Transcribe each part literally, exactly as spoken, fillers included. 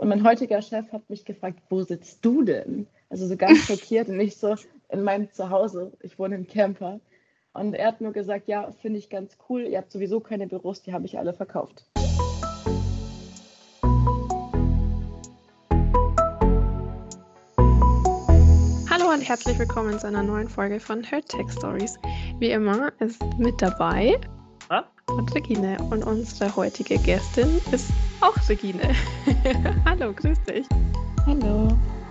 Und mein heutiger Chef hat mich gefragt, wo sitzt du denn? Also so ganz schockiert und nicht so in meinem Zuhause. Ich wohne im Camper. Und er hat nur gesagt, ja, finde ich ganz cool. Ihr habt sowieso keine Büros, die habe ich alle verkauft. Hallo und herzlich willkommen zu einer neuen Folge von Her Tech Stories. Wie immer ist mit dabei Ha? und Regine und unsere heutige Gästin ist auch Regine. Hallo, grüß dich. Hallo.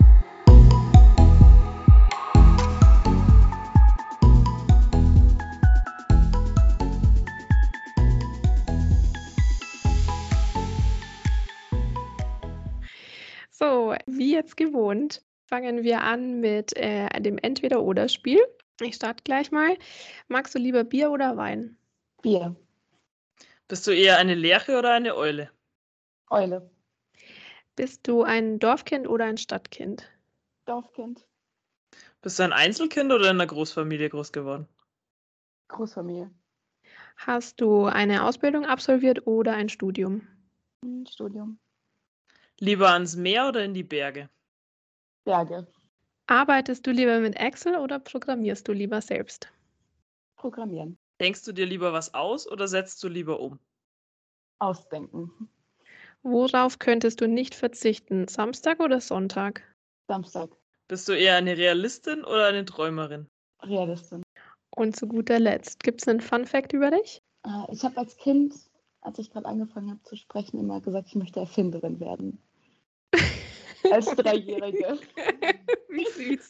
So, wie jetzt gewohnt, fangen wir an mit äh, dem Entweder-Oder-Spiel. Ich starte gleich mal. Magst du lieber Bier oder Wein? Bier. Bist du eher eine Lerche oder eine Eule? Eule. Bist du ein Dorfkind oder ein Stadtkind? Dorfkind. Bist du ein Einzelkind oder in einer Großfamilie groß geworden? Großfamilie. Hast du eine Ausbildung absolviert oder ein Studium? Hm, Studium. Lieber ans Meer oder in die Berge? Berge. Arbeitest du lieber mit Excel oder programmierst du lieber selbst? Programmieren. Denkst du dir lieber was aus oder setzt du lieber um? Ausdenken. Worauf könntest du nicht verzichten? Samstag oder Sonntag? Samstag. Bist du eher eine Realistin oder eine Träumerin? Realistin. Und zu guter Letzt, gibt es einen Fun-Fact über dich? Äh, ich habe als Kind, als ich gerade angefangen habe zu sprechen, immer gesagt, ich möchte Erfinderin werden. Als Dreijährige. Wie süß.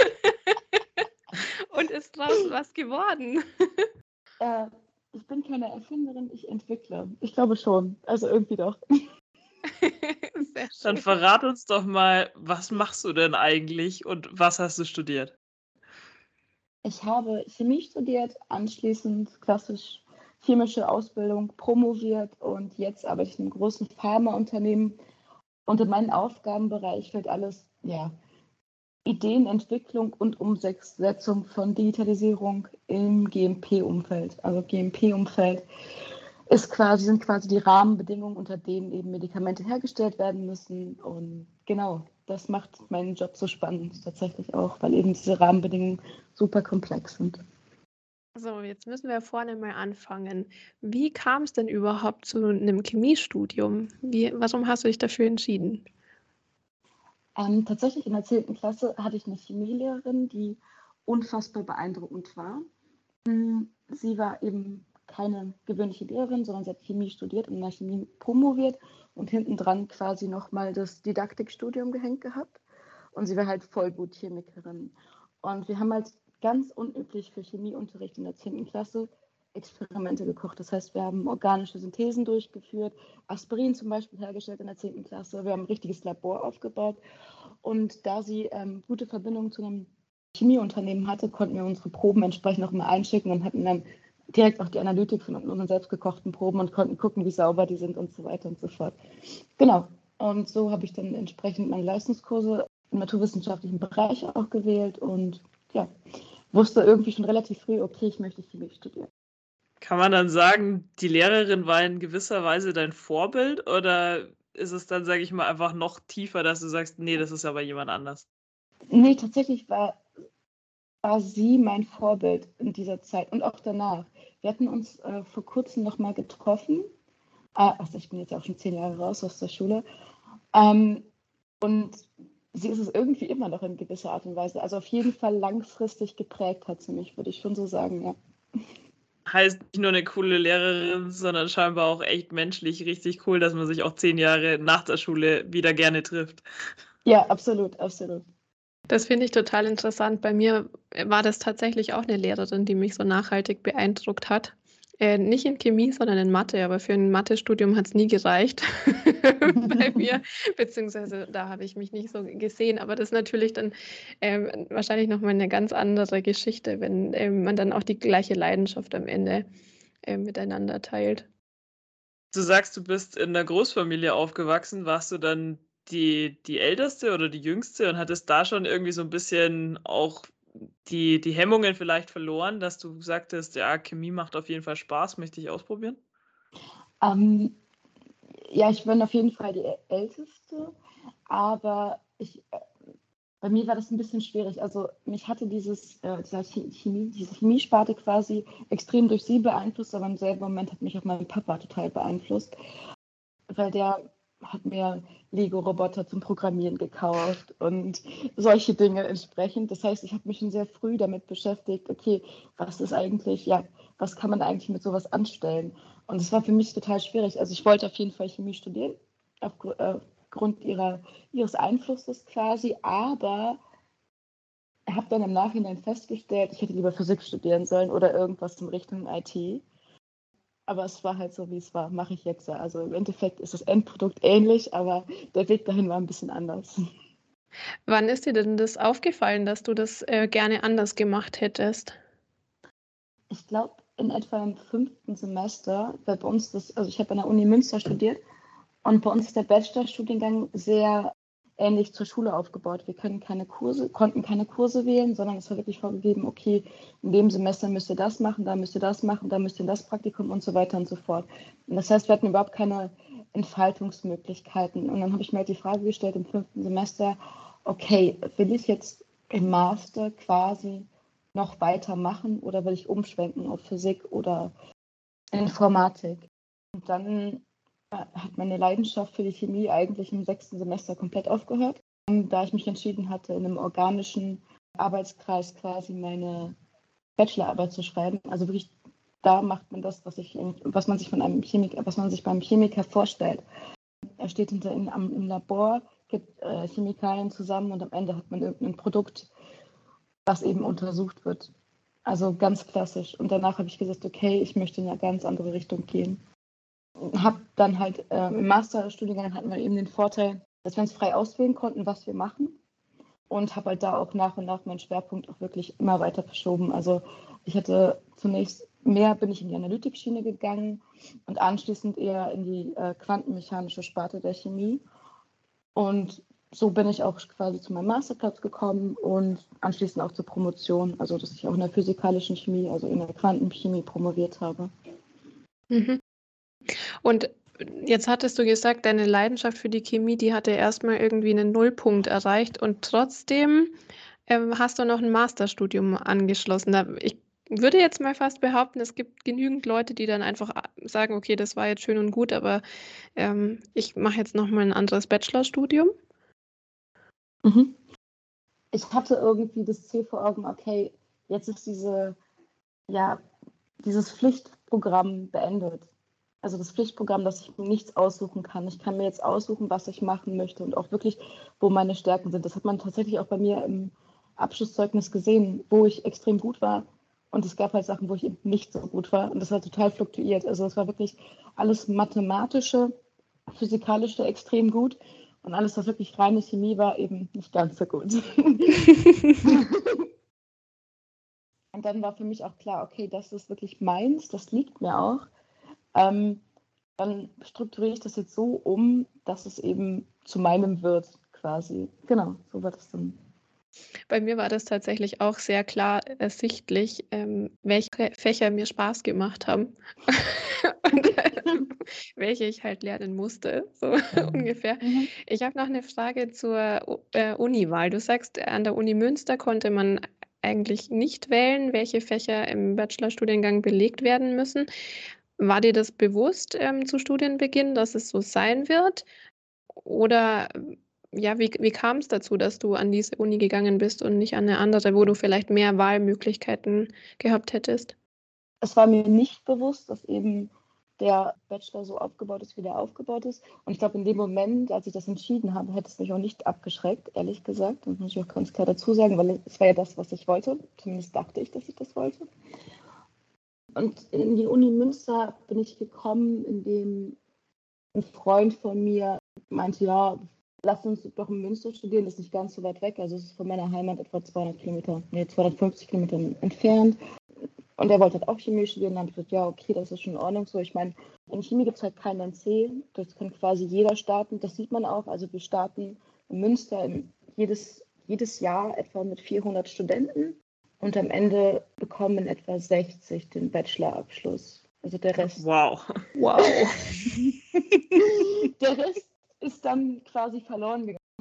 Und ist draus was geworden? Äh, ich bin keine Erfinderin, ich entwickle. Ich glaube schon. Also irgendwie doch. Sehr Dann schön. verrat uns doch mal, was machst du denn eigentlich und was hast du studiert? Ich habe Chemie studiert, anschließend klassisch chemische Ausbildung promoviert und jetzt arbeite ich in einem großen Pharmaunternehmen. Und in meinen Aufgabenbereich fällt alles, ja, Ideenentwicklung und Umsetzung von Digitalisierung im G M P-Umfeld. Also G M P-Umfeld ist quasi, sind quasi die Rahmenbedingungen, unter denen eben Medikamente hergestellt werden müssen. Und genau, das macht meinen Job so spannend tatsächlich auch, weil eben diese Rahmenbedingungen super komplex sind. So, jetzt müssen wir vorne mal anfangen. Wie kam es denn überhaupt zu einem Chemiestudium? Wie, warum hast du dich dafür entschieden? Ähm, tatsächlich in der zehnten Klasse hatte ich eine Chemielehrerin, die unfassbar beeindruckend war. Sie war eben keine gewöhnliche Lehrerin, sondern sie hat Chemie studiert und in der Chemie promoviert und hinten dran quasi nochmal das Didaktikstudium gehängt gehabt. Und sie war halt Vollblut-Chemikerin. Und wir haben halt ganz unüblich für Chemieunterricht in der zehnten Klasse Experimente gekocht. Das heißt, wir haben organische Synthesen durchgeführt, Aspirin zum Beispiel hergestellt in der zehnten Klasse. Wir haben ein richtiges Labor aufgebaut. Und da sie ähm, gute Verbindungen zu einem Chemieunternehmen hatte, konnten wir unsere Proben entsprechend noch mal einschicken und hatten dann direkt auch die Analytik von unseren selbstgekochten Proben und konnten gucken, wie sauber die sind und so weiter und so fort. Genau. Und so habe ich dann entsprechend meine Leistungskurse im naturwissenschaftlichen Bereich auch gewählt und ja, wusste irgendwie schon relativ früh, okay, ich möchte Chemie studieren. Kann man dann sagen, die Lehrerin war in gewisser Weise dein Vorbild oder ist es dann, sage ich mal, einfach noch tiefer, dass du sagst, nee, das ist aber jemand anders? Nee, tatsächlich war, war sie mein Vorbild in dieser Zeit und auch danach. Wir hatten uns äh, vor kurzem noch mal getroffen. Ah, also ich bin jetzt auch schon zehn Jahre raus aus der Schule. Ähm, und sie ist es irgendwie immer noch in gewisser Art und Weise. Also auf jeden Fall langfristig geprägt hat sie mich, würde ich schon so sagen, ja. Heißt nicht nur eine coole Lehrerin, sondern scheinbar auch echt menschlich richtig cool, dass man sich auch zehn Jahre nach der Schule wieder gerne trifft. Ja, absolut, absolut. Das finde ich total interessant. Bei mir war das tatsächlich auch eine Lehrerin, die mich so nachhaltig beeindruckt hat. Äh, nicht in Chemie, sondern in Mathe, aber für ein Mathestudium hat es nie gereicht bei mir, beziehungsweise da habe ich mich nicht so gesehen. Aber das ist natürlich dann ähm, wahrscheinlich nochmal eine ganz andere Geschichte, wenn ähm, man dann auch die gleiche Leidenschaft am Ende äh, miteinander teilt. Du sagst, du bist in einer Großfamilie aufgewachsen. Warst du dann die, die Älteste oder die Jüngste und hattest da schon irgendwie so ein bisschen auch die, die Hemmungen vielleicht verloren, dass du sagtest, ja, Chemie macht auf jeden Fall Spaß, möchte ich ausprobieren? Ähm, ja, ich bin auf jeden Fall die Älteste. aber ich, äh, bei mir war das ein bisschen schwierig. Also mich hatte dieses, äh, dieser Chemie, diese Chemiesparte quasi extrem durch sie beeinflusst, aber im selben Moment hat mich auch mein Papa total beeinflusst, weil der hat mir Lego-Roboter zum Programmieren gekauft und solche Dinge entsprechend. Das heißt, ich habe mich schon sehr früh damit beschäftigt, okay, was ist eigentlich, ja, was kann man eigentlich mit sowas anstellen? Und es war für mich total schwierig. Also ich wollte auf jeden Fall Chemie studieren, aufgrund ihrer, ihres Einflusses quasi, aber habe dann im Nachhinein festgestellt, ich hätte lieber Physik studieren sollen oder irgendwas in Richtung I T. Aber es war halt so, wie es war, mache ich jetzt ja. Also im Endeffekt ist das Endprodukt ähnlich, aber der Weg dahin war ein bisschen anders. Wann ist dir denn das aufgefallen, dass du das äh, gerne anders gemacht hättest? Ich glaube, in etwa im fünften Semester, weil bei uns das, also ich habe an der Uni Münster studiert und bei uns ist der Bachelorstudiengang sehr ähnlich zur Schule aufgebaut. Wir können keine Kurse, konnten keine Kurse wählen, sondern es war wirklich vorgegeben, okay, in dem Semester müsst ihr das machen, da müsst ihr das machen, da müsst ihr das Praktikum und so weiter und so fort. Und das heißt, wir hatten überhaupt keine Entfaltungsmöglichkeiten. Und dann habe ich mir halt die Frage gestellt im fünften Semester, okay, will ich jetzt im Master quasi noch weitermachen oder will ich umschwenken auf Physik oder Informatik? Und dann hat meine Leidenschaft für die Chemie eigentlich im sechsten Semester komplett aufgehört, da ich mich entschieden hatte, in einem organischen Arbeitskreis quasi meine Bachelorarbeit zu schreiben. Also wirklich, da macht man das, was, ich, was man sich von einem Chemiker, was man sich beim Chemiker vorstellt. Er steht hinter in, am, im Labor, gibt äh, Chemikalien zusammen und am Ende hat man irgendein Produkt, was eben untersucht wird. Also ganz klassisch. Und danach habe ich gesagt, okay, ich möchte in eine ganz andere Richtung gehen. Habe dann halt äh, im Masterstudiengang hatten wir eben den Vorteil, dass wir uns frei auswählen konnten, was wir machen. Und habe halt da auch nach und nach meinen Schwerpunkt auch wirklich immer weiter verschoben. Also ich hatte zunächst mehr, bin ich in die Analytikschiene gegangen und anschließend eher in die äh, quantenmechanische Sparte der Chemie. Und so bin ich auch quasi zu meinem Masterplatz gekommen und anschließend auch zur Promotion, also dass ich auch in der physikalischen Chemie, also in der Quantenchemie promoviert habe. Mhm. Und jetzt hattest du gesagt, deine Leidenschaft für die Chemie, die hatte erstmal irgendwie einen Nullpunkt erreicht und trotzdem ähm, hast du noch ein Masterstudium angeschlossen. Da, ich würde jetzt mal fast behaupten, es gibt genügend Leute, die dann einfach sagen, okay, das war jetzt schön und gut, aber ähm, ich mache jetzt nochmal ein anderes Bachelorstudium. Mhm. Ich hatte irgendwie das Ziel vor Augen, okay, jetzt ist diese, ja, dieses Pflichtprogramm beendet. Also das Pflichtprogramm, dass ich mir nichts aussuchen kann. Ich kann mir jetzt aussuchen, was ich machen möchte und auch wirklich, wo meine Stärken sind. Das hat man tatsächlich auch bei mir im Abschlusszeugnis gesehen, wo ich extrem gut war. Und es gab halt Sachen, wo ich eben nicht so gut war. Und das hat total fluktuiert. Also es war wirklich alles mathematische, physikalische extrem gut. Und alles, was wirklich reine Chemie war, eben nicht ganz so gut. Und dann war für mich auch klar, okay, das ist wirklich meins, das liegt mir auch. Ähm, dann strukturiere ich das jetzt so um, dass es eben zu meinem wird, quasi. Genau, so war das dann. Bei mir war das tatsächlich auch sehr klar ersichtlich, ähm, welche Fächer mir Spaß gemacht haben und welche ich halt lernen musste, so ungefähr. Mhm. Ich habe noch eine Frage zur äh, Uniwahl. Du sagst, an der Uni Münster konnte man eigentlich nicht wählen, welche Fächer im Bachelorstudiengang belegt werden müssen. War dir das bewusst ähm, zu Studienbeginn, dass es so sein wird? Oder ja, wie, wie kam es dazu, dass du an diese Uni gegangen bist und nicht an eine andere, wo du vielleicht mehr Wahlmöglichkeiten gehabt hättest? Es war mir nicht bewusst, dass eben der Bachelor so aufgebaut ist, wie der aufgebaut ist. Und ich glaube, in dem Moment, als ich das entschieden habe, hätte es mich auch nicht abgeschreckt, ehrlich gesagt. Das muss ich auch ganz klar dazu sagen, weil es war ja das, was ich wollte. Zumindest dachte ich, dass ich das wollte. Und in die Uni Münster bin ich gekommen, indem ein Freund von mir meinte, ja, lass uns doch in Münster studieren, das ist nicht ganz so weit weg. Also es ist von meiner Heimat etwa zweihundert Kilometer, nee, zweihundertfünfzig Kilometer entfernt. Und er wollte halt auch Chemie studieren. Dann habe ich gesagt, ja, okay, das ist schon in Ordnung so. Ich meine, in Chemie gibt es halt keinen N C. Das kann quasi jeder starten. Das sieht man auch. Also wir starten in Münster in jedes, jedes Jahr etwa mit vierhundert Studenten. Und am Ende bekommen etwa sechzig den Bachelorabschluss. Also der Rest. Wow. Wow. Der Rest ist dann quasi verloren gegangen.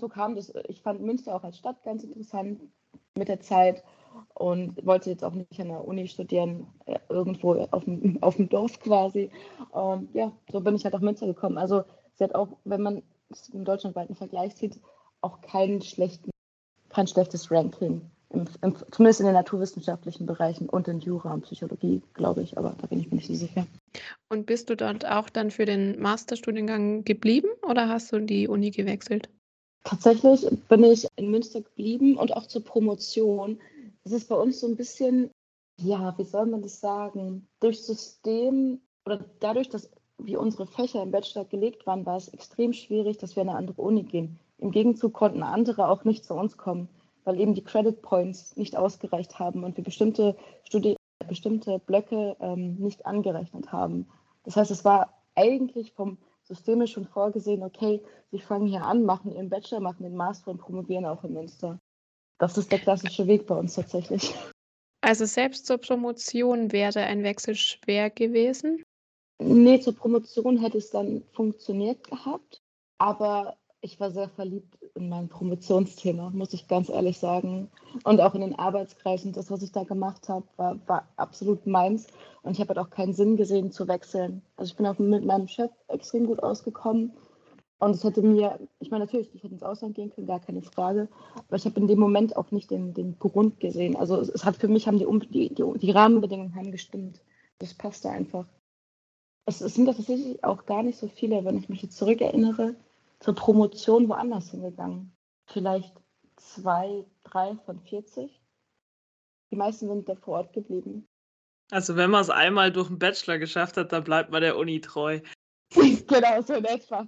so kam das. Ich fand Münster auch als Stadt ganz interessant mit der Zeit und wollte jetzt auch nicht an der Uni studieren, äh, irgendwo auf dem, auf dem Dorf quasi. Und ja, so bin ich halt nach Münster gekommen. Also sie hat auch, wenn man es im deutschlandweiten Vergleich sieht, auch keinen schlechten, kein schlechtes Ranking. Im, im, zumindest in den naturwissenschaftlichen Bereichen und in Jura und Psychologie, glaube ich, aber da bin ich mir nicht so sicher. Und bist du dort auch dann für den Masterstudiengang geblieben oder hast du die Uni gewechselt? Tatsächlich bin ich in Münster geblieben und auch zur Promotion. Das ist bei uns so ein bisschen, ja, wie soll man das sagen, durch System oder dadurch, dass wie unsere Fächer im Bachelor gelegt waren, war es extrem schwierig, dass wir in eine andere Uni gehen. Im Gegenzug konnten andere auch nicht zu uns kommen, weil eben die Credit Points nicht ausgereicht haben und wir bestimmte Studi bestimmte Blöcke ähm, nicht angerechnet haben. Das heißt, es war eigentlich vom System schon vorgesehen, okay, sie fangen hier an, machen ihren Bachelor, machen den Master und promovieren auch in Münster. Das ist der klassische Weg bei uns tatsächlich. Also selbst zur Promotion wäre ein Wechsel schwer gewesen? Nee, zur Promotion hätte es dann funktioniert gehabt, aber ich war sehr verliebt in mein Promotionsthema, muss ich ganz ehrlich sagen. Und auch in den Arbeitskreisen, das, was ich da gemacht habe, war, war absolut meins. Und ich habe halt auch keinen Sinn gesehen zu wechseln. Also ich bin auch mit meinem Chef extrem gut ausgekommen. Und es hätte mir, ich meine natürlich, ich hätte ins Ausland gehen können, gar keine Frage, aber ich habe in dem Moment auch nicht den, den Grund gesehen. Also es, es hat für mich, haben die, die, die, die Rahmenbedingungen haben gestimmt. Das passte einfach. Es, es sind tatsächlich auch gar nicht so viele, wenn ich mich jetzt zurückerinnere, zur Promotion woanders hingegangen. Vielleicht zwei, drei von vierzig. Die meisten sind da vor Ort geblieben. Also wenn man es einmal durch den Bachelor geschafft hat, dann bleibt man der Uni treu. Genau, so in etwa.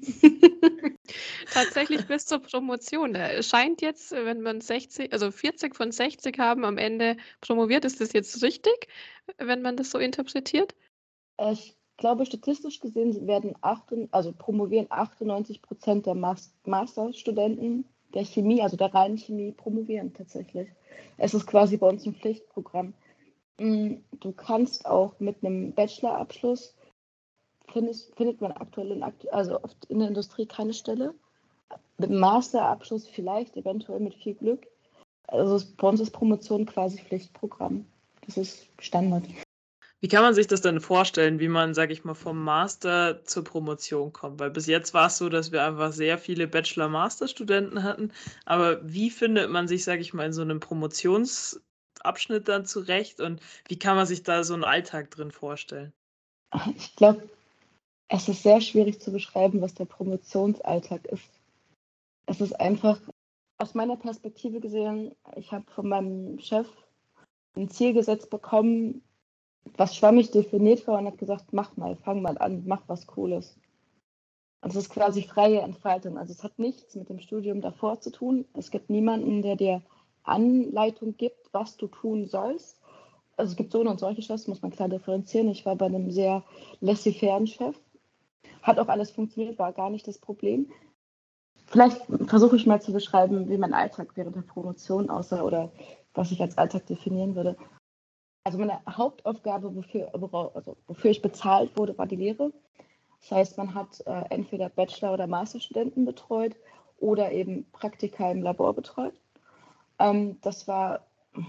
Tatsächlich bis zur Promotion. Es scheint jetzt, wenn man sechzig, also vierzig von sechzig haben am Ende promoviert, ist das jetzt richtig, wenn man das so interpretiert? Ich glaube, statistisch gesehen werden acht, also promovieren achtundneunzig Prozent der Mas- Masterstudenten der Chemie, also der reinen Chemie, promovieren tatsächlich. Es ist quasi bei uns ein Pflichtprogramm. Mm, Du kannst auch mit einem Bachelorabschluss, findest, findet man aktuell in, aktu- also oft in der Industrie keine Stelle. Mit einem Masterabschluss vielleicht, eventuell mit viel Glück. Also es- bei uns ist Promotion quasi Pflichtprogramm. Das ist Standard. Wie kann man sich das denn vorstellen, wie man, sage ich mal, vom Master zur Promotion kommt? Weil bis jetzt war es so, dass wir einfach sehr viele Bachelor-Master-Studenten hatten. Aber wie findet man sich, sage ich mal, in so einem Promotionsabschnitt dann zurecht? Und wie kann man sich da so einen Alltag drin vorstellen? Ich glaube, es ist sehr schwierig zu beschreiben, was der Promotionsalltag ist. Es ist einfach, aus meiner Perspektive gesehen, ich habe von meinem Chef ein Ziel gesetzt bekommen, was schwammig definiert war und hat gesagt, mach mal, fang mal an, mach was Cooles. Also es ist quasi freie Entfaltung. Also es hat nichts mit dem Studium davor zu tun. Es gibt niemanden, der dir Anleitung gibt, was du tun sollst. Also es gibt so und solche Chefs, muss man klar differenzieren. Ich war bei einem sehr laissez-faire Chef. Hat auch alles funktioniert, war gar nicht das Problem. Vielleicht versuche ich mal zu beschreiben, wie mein Alltag während der Promotion aussah oder was ich als Alltag definieren würde. Also meine Hauptaufgabe, wofür, also wofür ich bezahlt wurde, war die Lehre. Das heißt, man hat äh, entweder Bachelor- oder Masterstudenten betreut oder eben Praktika im Labor betreut. Ähm, das war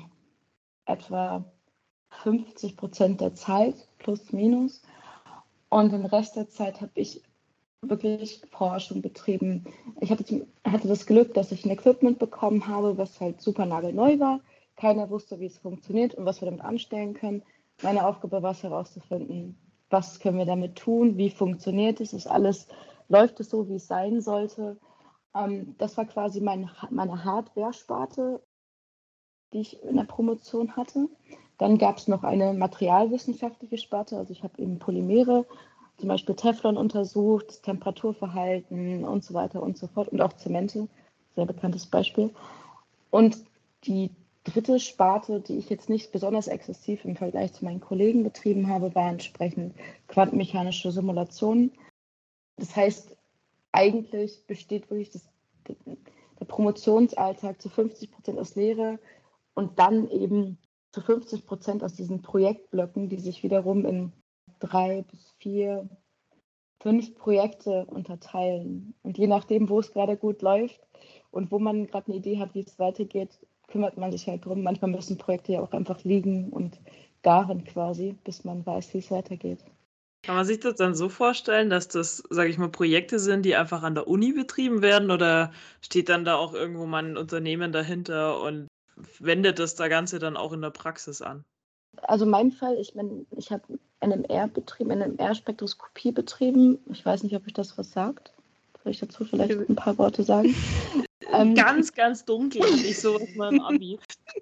etwa fünfzig Prozent der Zeit, plus minus. Und den Rest der Zeit habe ich wirklich Forschung betrieben. Ich hatte, hatte das Glück, dass ich ein Equipment bekommen habe, was halt super nagelneu war. Keiner wusste, wie es funktioniert und was wir damit anstellen können. Meine Aufgabe war es herauszufinden, was können wir damit tun, wie funktioniert es, ist alles, läuft es so, wie es sein sollte. Ähm, das war quasi mein, meine Hardware-Sparte, die ich in der Promotion hatte. Dann gab es noch eine materialwissenschaftliche Sparte, also ich habe eben Polymere, zum Beispiel Teflon untersucht, das Temperaturverhalten und so weiter und so fort und auch Zemente, sehr bekanntes Beispiel. Und die dritte Sparte, die ich jetzt nicht besonders exzessiv im Vergleich zu meinen Kollegen betrieben habe, war entsprechend quantenmechanische Simulationen. Das heißt, eigentlich besteht wirklich das, der Promotionsalltag zu fünfzig Prozent aus Lehre und dann eben zu fünfzig Prozent aus diesen Projektblöcken, die sich wiederum in drei bis vier fünf Projekte unterteilen. Und je nachdem, wo es gerade gut läuft und wo man gerade eine Idee hat, wie es weitergeht, kümmert man sich halt drum. Manchmal müssen Projekte ja auch einfach liegen und garen quasi, bis man weiß, wie es weitergeht. Kann man sich das dann so vorstellen, dass das, sage ich mal, Projekte sind, die einfach an der Uni betrieben werden, oder steht dann da auch irgendwo mal ein Unternehmen dahinter und wendet das da Ganze dann auch in der Praxis an? Also mein Fall, ich meine, ich habe N M R betrieben, N M R-Spektroskopie betrieben. Ich weiß nicht, ob euch das was sagt. Soll ich dazu vielleicht ein paar Worte sagen? Ähm, ganz, ganz dunkel hatte ich sowas mal im Abi.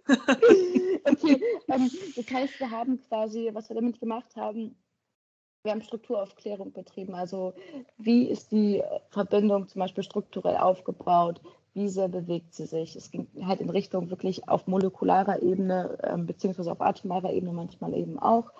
Okay, ähm, das heißt, wir haben quasi, was wir damit gemacht haben, wir haben Strukturaufklärung betrieben. Also wie ist die Verbindung zum Beispiel strukturell aufgebaut? Wie sehr bewegt sie sich? Es ging halt in Richtung wirklich auf molekularer Ebene, ähm, beziehungsweise auf atomarer Ebene manchmal eben auch,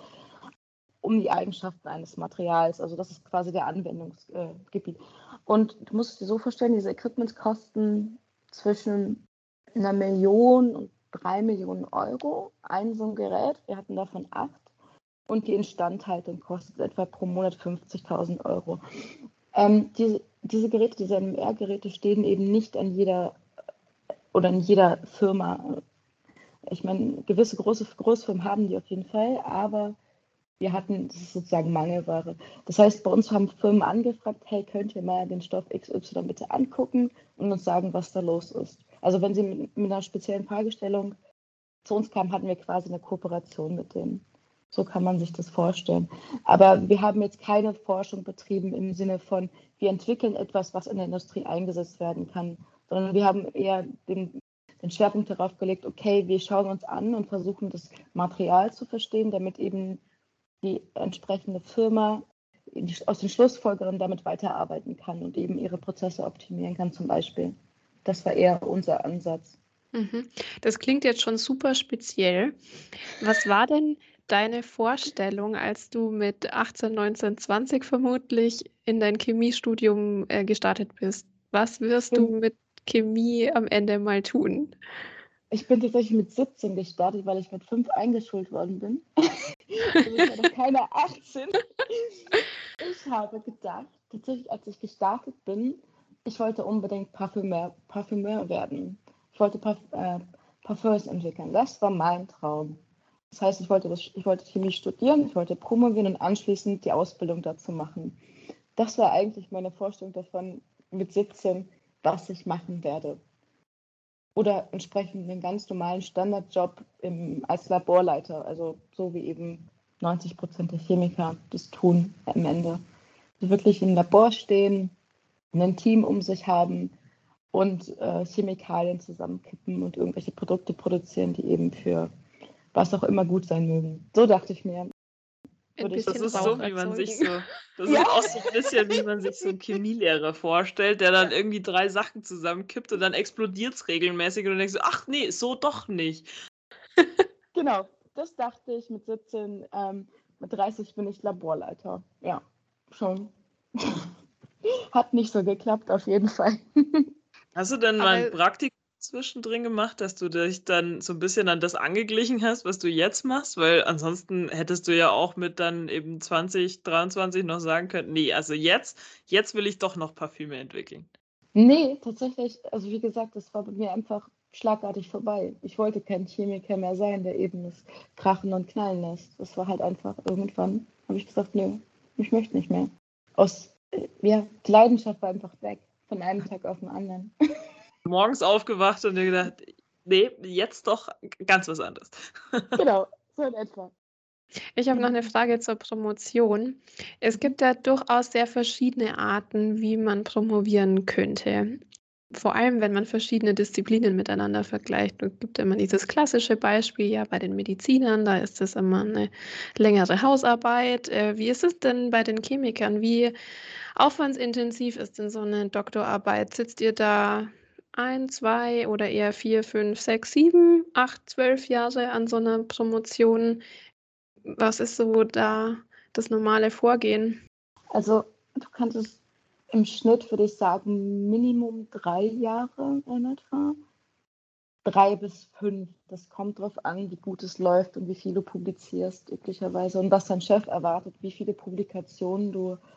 um die Eigenschaften eines Materials. Also das ist quasi der Anwendungsgebiet. Äh, Und du musst es dir so vorstellen, diese Equipments kosten zwischen einer Million und drei Millionen Euro, ein so ein Gerät. Wir hatten davon acht. Und die Instandhaltung kostet etwa pro Monat fünfzigtausend Euro. Ähm, diese, diese Geräte, diese N M R-Geräte stehen eben nicht an jeder oder in jeder Firma. Ich meine, gewisse große Großfirmen haben die auf jeden Fall, aber wir hatten, das ist sozusagen Mangelware. Das heißt, bei uns haben Firmen angefragt, hey, könnt ihr mal den Stoff X Y bitte angucken und uns sagen, was da los ist. Also wenn sie mit, mit einer speziellen Fragestellung zu uns kamen, hatten wir quasi eine Kooperation mit denen. So kann man sich das vorstellen. Aber wir haben jetzt keine Forschung betrieben im Sinne von, wir entwickeln etwas, was in der Industrie eingesetzt werden kann, sondern wir haben eher den, den Schwerpunkt darauf gelegt, okay, wir schauen uns an und versuchen das Material zu verstehen, damit eben die entsprechende Firma aus den Schlussfolgerungen damit weiterarbeiten kann und eben ihre Prozesse optimieren kann zum Beispiel. Das war eher unser Ansatz. Mhm. Das klingt jetzt schon super speziell. Was war denn deine Vorstellung, als du mit achtzehn, neunzehn, zwanzig vermutlich in dein Chemiestudium äh, gestartet bist? Was wirst du mit Chemie am Ende mal tun? Ich bin tatsächlich mit siebzehn gestartet, weil ich mit fünf eingeschult worden bin. Also ich war noch keine achtzehn. Ich habe gedacht, tatsächlich, als ich gestartet bin, ich wollte unbedingt Parfümeur, Parfümeur werden. Ich wollte Parf äh, Parfums entwickeln. Das war mein Traum. Das heißt, ich wollte, das, ich wollte Chemie studieren, ich wollte promovieren und anschließend die Ausbildung dazu machen. Das war eigentlich meine Vorstellung davon mit siebzehn, was ich machen werde. Oder entsprechend einen ganz normalen Standardjob im, als Laborleiter, also so wie eben neunzig Prozent der Chemiker das tun am Ende. Also wirklich im Labor stehen, ein Team um sich haben und äh, Chemikalien zusammenkippen und irgendwelche Produkte produzieren, die eben für was auch immer gut sein mögen. So dachte ich mir. Ein Das bisschen ist Rauch so, wie man sich so, erzeugen. das Ja. ist auch so ein bisschen, wie man sich so einen Chemielehrer vorstellt, der dann irgendwie drei Sachen zusammenkippt und dann explodiert es regelmäßig und du denkst so, ach nee, so doch nicht. Genau, das dachte ich mit siebzehn. Ähm, mit dreißig bin ich Laborleiter. Ja, schon. Hat nicht so geklappt, auf jeden Fall. Hast du denn mal ein Aber Praktikum zwischendrin gemacht, dass du dich dann so ein bisschen an das angeglichen hast, was du jetzt machst? Weil ansonsten hättest du ja auch mit dann eben zwanzig, dreiundzwanzig noch sagen können, nee, also jetzt, jetzt will ich doch noch Parfüme entwickeln. Nee, tatsächlich, also wie gesagt, das war bei mir einfach schlagartig vorbei. Ich wollte kein Chemiker mehr sein, der eben das Krachen und Knallen lässt. Das war halt einfach, irgendwann habe ich gesagt, nö, ich möchte nicht mehr. Aus, äh, ja, die Leidenschaft war einfach weg, von einem Tag auf den anderen. Morgens aufgewacht und dir gedacht, nee, jetzt doch ganz was anderes. Genau, so in etwa. ich habe noch eine Frage zur Promotion. Es gibt ja durchaus sehr verschiedene Arten, wie man promovieren könnte. Vor allem, wenn man verschiedene Disziplinen miteinander vergleicht. Es gibt immer dieses klassische Beispiel, ja, bei den Medizinern, da ist es immer eine längere Hausarbeit. Äh, wie ist es denn bei den Chemikern? Wie aufwandsintensiv ist denn so eine Doktorarbeit? Sitzt ihr da ein, zwei oder eher vier, fünf, sechs, sieben, acht, zwölf Jahre an so einer Promotion? Was ist so da das normale Vorgehen? Also du kannst es im Schnitt, würde ich sagen, Minimum drei Jahre in etwa. Drei bis fünf. Das kommt drauf an, wie gut es läuft und wie viel du publizierst, üblicherweise. Und was dein Chef erwartet, wie viele Publikationen du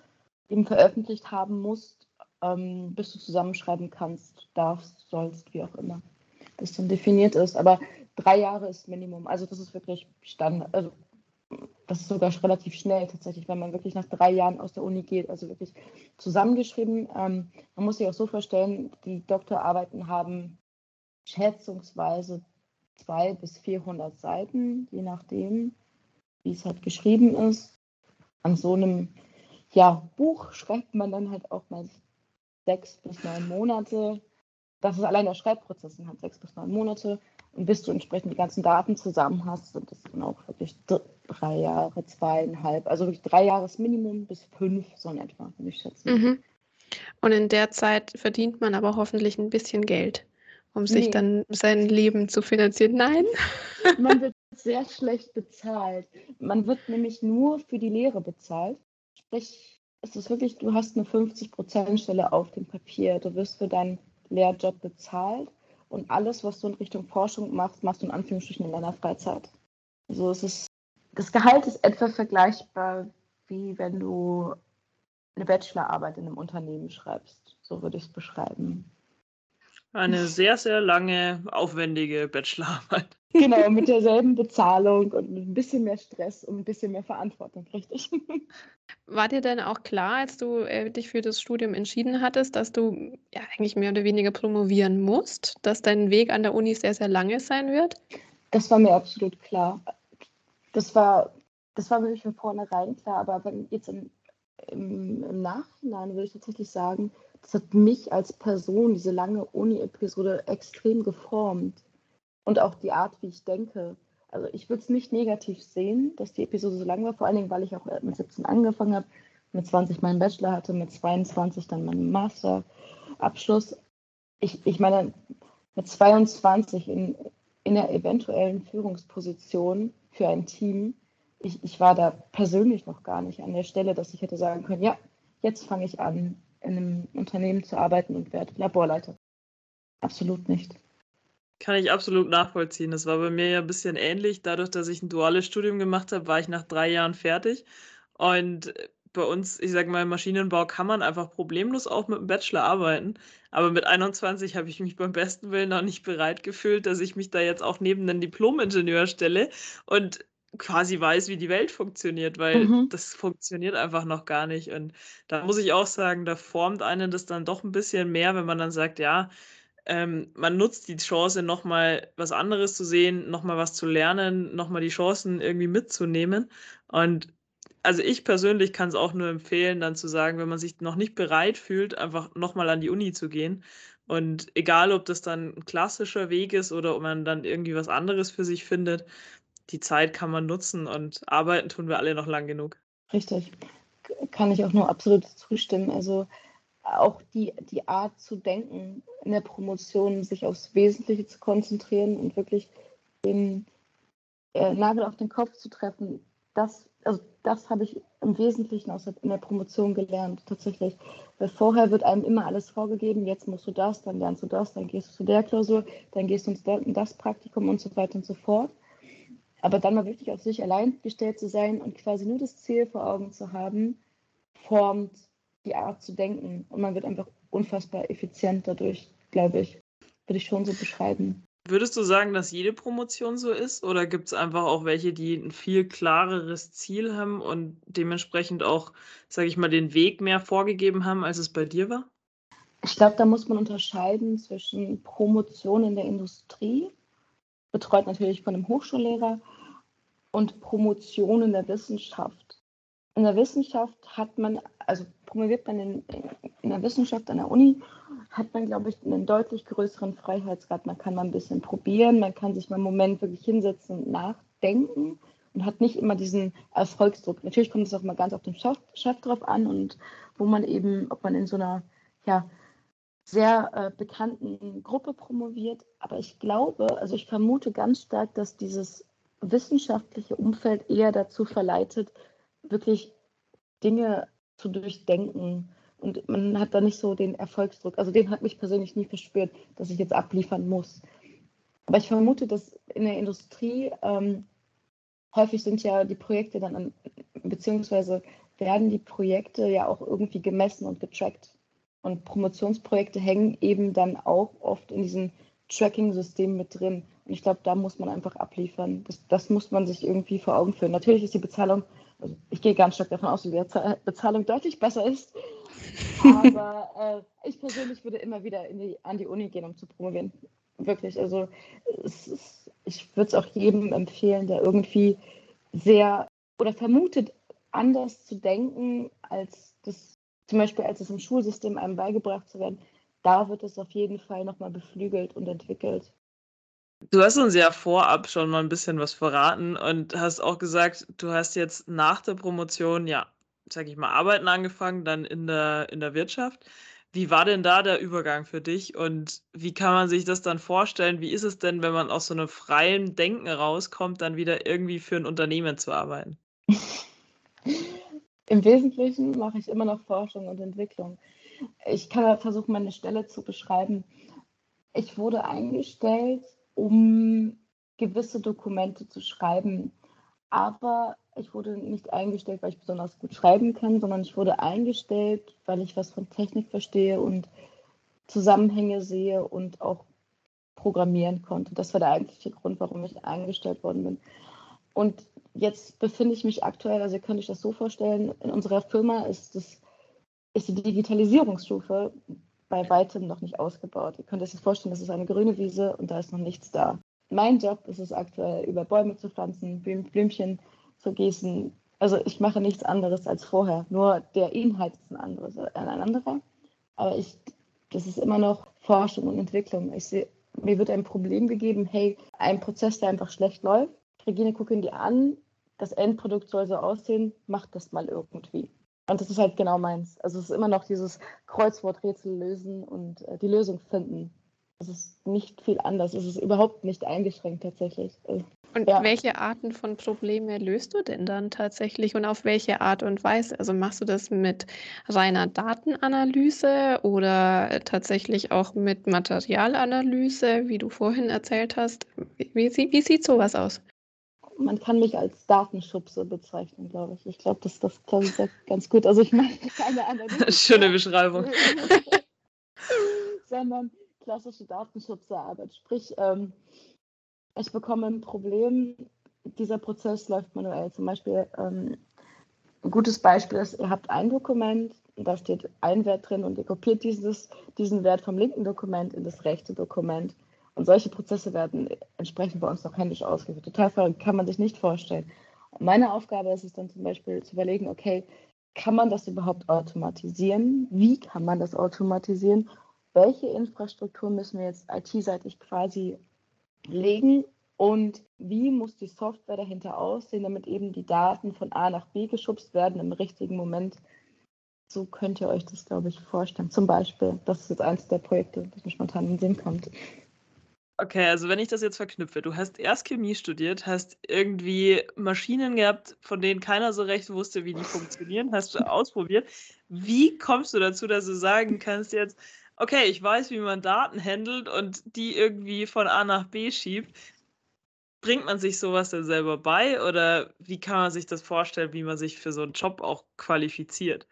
eben veröffentlicht haben musst, ähm, bis du zusammenschreiben kannst, darfst, sollst, wie auch immer das dann definiert ist. Aber drei Jahre ist Minimum. Also das ist wirklich Standard. Also das ist sogar relativ schnell tatsächlich, wenn man wirklich nach drei Jahren aus der Uni geht. Also wirklich zusammengeschrieben. Ähm, man muss sich auch so vorstellen, die Doktorarbeiten haben schätzungsweise zweihundert bis vierhundert Seiten, je nachdem, wie es halt geschrieben ist. An so einem ja, Buch schreibt man dann halt auch mal sechs bis neun Monate. Das ist allein der Schreibprozess, sind halt sechs bis neun Monate. Und bis du entsprechend die ganzen Daten zusammen hast, sind das dann auch wirklich drei Jahre, zweieinhalb, also wirklich drei Jahresminimum bis fünf, so in etwa, würde ich schätzen. Mhm. Und in der Zeit verdient man aber hoffentlich ein bisschen Geld, um sich Nee. dann sein Leben zu finanzieren. Nein? Man wird sehr schlecht bezahlt. Man wird nämlich nur für die Lehre bezahlt. Sprich, es ist wirklich, du hast eine fünfzig Prozent Stelle auf dem Papier. Du wirst für deinen Lehrjob bezahlt und alles, was du in Richtung Forschung machst, machst du in Anführungsstrichen in deiner Freizeit. Also es ist, das Gehalt ist etwa vergleichbar, wie wenn du eine Bachelorarbeit in einem Unternehmen schreibst. So würde ich es beschreiben. Eine sehr, sehr lange, aufwendige Bachelorarbeit. Genau, mit derselben Bezahlung und mit ein bisschen mehr Stress und ein bisschen mehr Verantwortung, richtig. War dir denn auch klar, als du äh, dich für das Studium entschieden hattest, dass du ja eigentlich mehr oder weniger promovieren musst, dass dein Weg an der Uni sehr, sehr lange sein wird? Das war mir absolut klar. Das war, das war mir von vornherein klar, aber wenn jetzt im, im, im Nachhinein würde ich tatsächlich sagen, das hat mich als Person, diese lange Uni-Episode, extrem geformt. Und auch die Art, wie ich denke. Also ich würde es nicht negativ sehen, dass die Episode so lang war, vor allen Dingen, weil ich auch mit siebzehn angefangen habe, mit zwanzig meinen Bachelor hatte, mit zweiundzwanzig dann meinen Masterabschluss. Ich, ich meine, mit zweiundzwanzig in, in einer eventuellen Führungsposition für ein Team, ich, ich war da persönlich noch gar nicht an der Stelle, dass ich hätte sagen können, ja, jetzt fange ich an, in einem Unternehmen zu arbeiten und werde Laborleiter. Absolut nicht. Kann ich absolut nachvollziehen. Das war bei mir ja ein bisschen ähnlich. Dadurch, dass ich ein duales Studium gemacht habe, war ich nach drei Jahren fertig. Und bei uns, ich sage mal, im Maschinenbau kann man einfach problemlos auch mit dem Bachelor arbeiten. Aber mit einundzwanzig habe ich mich beim besten Willen noch nicht bereit gefühlt, dass ich mich da jetzt auch neben einen Diplom-Ingenieur stelle und quasi weiß, wie die Welt funktioniert, weil Mhm. das funktioniert einfach noch gar nicht. Und da muss ich auch sagen, da formt einen das dann doch ein bisschen mehr, wenn man dann sagt, ja, ähm, man nutzt die Chance, nochmal was anderes zu sehen, nochmal was zu lernen, nochmal die Chancen irgendwie mitzunehmen. Und also ich persönlich kann es auch nur empfehlen, dann zu sagen, wenn man sich noch nicht bereit fühlt, einfach nochmal an die Uni zu gehen. Und egal, ob das dann ein klassischer Weg ist oder ob man dann irgendwie was anderes für sich findet, die Zeit kann man nutzen und arbeiten tun wir alle noch lang genug. Richtig. Kann ich auch nur absolut zustimmen. Also auch die, die Art zu denken in der Promotion, sich aufs Wesentliche zu konzentrieren und wirklich den äh, Nagel auf den Kopf zu treffen, das, also das habe ich im Wesentlichen aus der, in der Promotion gelernt, tatsächlich. Weil vorher wird einem immer alles vorgegeben, jetzt musst du das, dann lernst du das, dann gehst du zu der Klausur, dann gehst du in das Praktikum und so weiter und so fort. Aber dann mal wirklich auf sich allein gestellt zu sein und quasi nur das Ziel vor Augen zu haben, formt die Art zu denken. Und man wird einfach unfassbar effizient dadurch, glaube ich. Würde ich schon so beschreiben. Würdest du sagen, dass jede Promotion so ist? Oder gibt es einfach auch welche, die ein viel klareres Ziel haben und dementsprechend auch, sage ich mal, den Weg mehr vorgegeben haben, als es bei dir war? Ich glaube, da muss man unterscheiden zwischen Promotion in der Industrie, betreut natürlich von einem Hochschullehrer, und Promotion in der Wissenschaft. In der Wissenschaft hat man, also promoviert man in, in der Wissenschaft an der Uni, hat man, glaube ich, einen deutlich größeren Freiheitsgrad. Man kann mal ein bisschen probieren, man kann sich mal einen Moment wirklich hinsetzen und nachdenken und hat nicht immer diesen Erfolgsdruck. Natürlich kommt es auch mal ganz auf den Chef, Chef drauf an und wo man eben, ob man in so einer ja, sehr äh, bekannten Gruppe promoviert. Aber ich glaube, also ich vermute ganz stark, dass dieses wissenschaftliche Umfeld eher dazu verleitet, wirklich Dinge zu durchdenken. Und man hat da nicht so den Erfolgsdruck. Also den hat mich persönlich nie verspürt, dass ich jetzt abliefern muss. Aber ich vermute, dass in der Industrie ähm, häufig sind ja die Projekte dann, an, beziehungsweise werden die Projekte ja auch irgendwie gemessen und getrackt. Und Promotionsprojekte hängen eben dann auch oft in diesem Tracking-System mit drin. Und ich glaube, da muss man einfach abliefern. Das, das muss man sich irgendwie vor Augen führen. Natürlich ist die Bezahlung, also ich gehe ganz stark davon aus, dass die Bezahlung deutlich besser ist. Aber äh, ich persönlich würde immer wieder in die, an die Uni gehen, um zu promovieren. Wirklich. Also es ist, ich würde es auch jedem empfehlen, der irgendwie sehr oder vermutet, anders zu denken, als das zum Beispiel, als es im Schulsystem einem beigebracht zu werden. Da wird es auf jeden Fall nochmal beflügelt und entwickelt. Du hast uns ja vorab schon mal ein bisschen was verraten und hast auch gesagt, du hast jetzt nach der Promotion, ja, sag ich mal, arbeiten angefangen, dann in der, in der Wirtschaft. Wie war denn da der Übergang für dich und wie kann man sich das dann vorstellen? Wie ist es denn, wenn man aus so einem freien Denken rauskommt, dann wieder irgendwie für ein Unternehmen zu arbeiten? Im Wesentlichen mache ich immer noch Forschung und Entwicklung. Ich kann versuchen, meine Stelle zu beschreiben. Ich wurde eingestellt, um gewisse Dokumente zu schreiben. Aber ich wurde nicht eingestellt, weil ich besonders gut schreiben kann, sondern ich wurde eingestellt, weil ich was von Technik verstehe und Zusammenhänge sehe und auch programmieren konnte. Das war der eigentliche Grund, warum ich eingestellt worden bin. Und jetzt befinde ich mich aktuell, also ihr könnt euch das so vorstellen, in unserer Firma ist, das, ist die Digitalisierungsstufe bei weitem noch nicht ausgebaut. Ihr könnt euch das vorstellen, das ist eine grüne Wiese und da ist noch nichts da. Mein Job ist es aktuell, über Bäume zu pflanzen, Blümchen zu gießen. Also ich mache nichts anderes als vorher. Nur der Inhalt ist ein, anderes, ein anderer. Aber ich, das ist immer noch Forschung und Entwicklung. Ich sehe, mir wird ein Problem gegeben, hey, ein Prozess, der einfach schlecht läuft. Regine, gucken die an, das Endprodukt soll so aussehen, macht das mal irgendwie. Und das ist halt genau meins. Also es ist immer noch dieses Kreuzworträtsel lösen und äh, die Lösung finden. Es ist nicht viel anders. Es ist überhaupt nicht eingeschränkt tatsächlich. Also, Und ja. welche Arten von Probleme löst du denn dann tatsächlich und auf welche Art und Weise? Also machst du das mit reiner Datenanalyse oder tatsächlich auch mit Materialanalyse, wie du vorhin erzählt hast? Wie, wie, sie- wie sieht sowas aus? Man kann mich als Datenschubse bezeichnen, glaube ich. Ich glaube, das, das klingt ganz gut. Also ich mache keine Analyse, Schöne Beschreibung. sondern klassische Datenschubserarbeit. Sprich, ähm, ich bekomme ein Problem, dieser Prozess läuft manuell. Zum Beispiel, ähm, ein gutes Beispiel ist, ihr habt ein Dokument, da steht ein Wert drin und ihr kopiert dieses, diesen Wert vom linken Dokument in das rechte Dokument. Und solche Prozesse werden entsprechend bei uns noch händisch ausgeführt. Total verrückt, kann man sich nicht vorstellen. Und meine Aufgabe ist es dann zum Beispiel zu überlegen, okay, kann man das überhaupt automatisieren? Wie kann man das automatisieren? Welche Infrastruktur müssen wir jetzt I T-seitig quasi legen und wie muss die Software dahinter aussehen, damit eben die Daten von A nach B geschubst werden im richtigen Moment. So könnt ihr euch das, glaube ich, vorstellen. Zum Beispiel, das ist jetzt eins der Projekte, das mir spontan in den Sinn kommt. Okay, also wenn ich das jetzt verknüpfe, du hast erst Chemie studiert, hast irgendwie Maschinen gehabt, von denen keiner so recht wusste, wie die funktionieren, hast du ausprobiert. Wie kommst du dazu, dass du sagen kannst jetzt, okay, ich weiß, wie man Daten handelt und die irgendwie von A nach B schiebt. Bringt man sich sowas denn selber bei oder wie kann man sich das vorstellen, wie man sich für so einen Job auch qualifiziert?